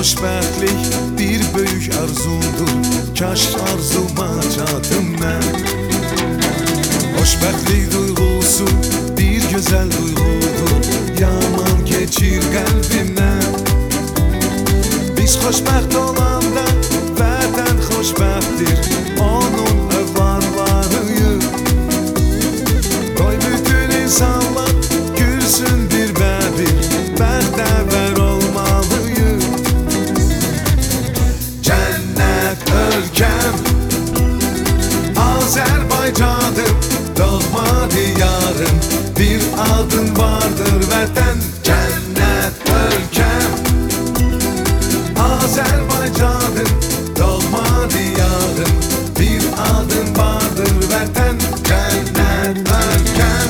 xoşbəxtlik bir böyük arzumdur. Kaş arzuma çatım mən. Xoşbəxtlik duyğusu bir gözəl duyğudur. Yaman keçir qəlbimdən. Biz xoşbəxt olanda vətən xoşbəxtdir. Onun övladlarıyıq. Qoy bütün insanlar gülsün bir və bir. Bəxtəvər olmalıyıq. Cənnət ölkəm Azərbaycanım, doğma diyarım. Bir adın vardır vətən. Cənnət ölkəm Azərbaycanım, doğma diyarım. Bir adın vardır vətən. Cənnət ölkəm.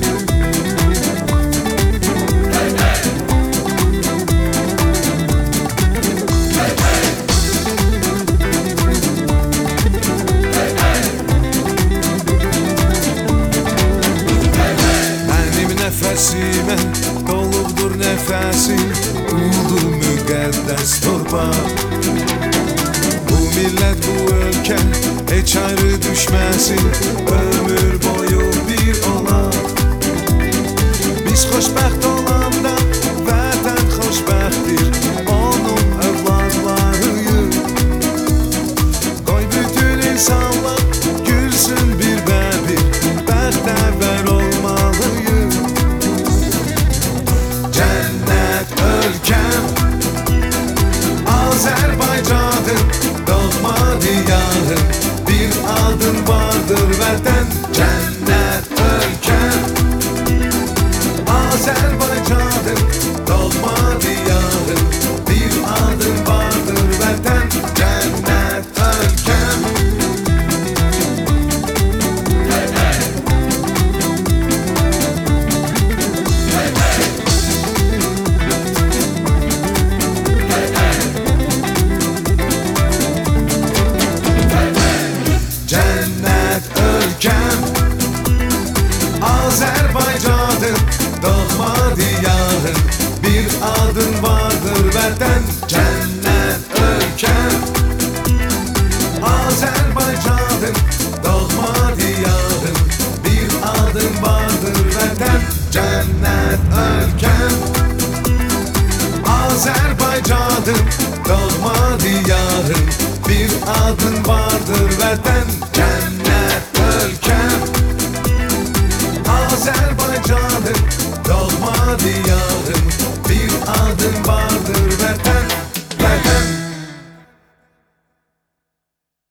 Mənim nəfəsimə dolubdur nəfəsim. Ulu müqəddəs torpaq. Bu millət, bu ölkə heç ayrı düşməsin. Ömür boyu bir olaq. Biz xoşbəxt olanda vətən xoşbəxtdir. Onun övladlarıyıq. Qoy bütün insanlar gülsün bir və bir. Bəxtəvər olmalıyıq. Cənnət ölkəm Azərbaycanım, doğma diyarım. Bir adın vardır vətən. Cənnət ölkəm Azərbaycanım, doğma diyarım. Bir adın vardır vətən. Cənnət ölkəm. Cənnət ölkəm Azərbaycanım, doğma diyarım. Bir adın vardır vətən. Cənnət ölkəm Azərbaycanım, doğma diyarım. Bir adın vardır vətən. Cənnət ölkəm Azərbaycanım, doğma diyarım. Bir adın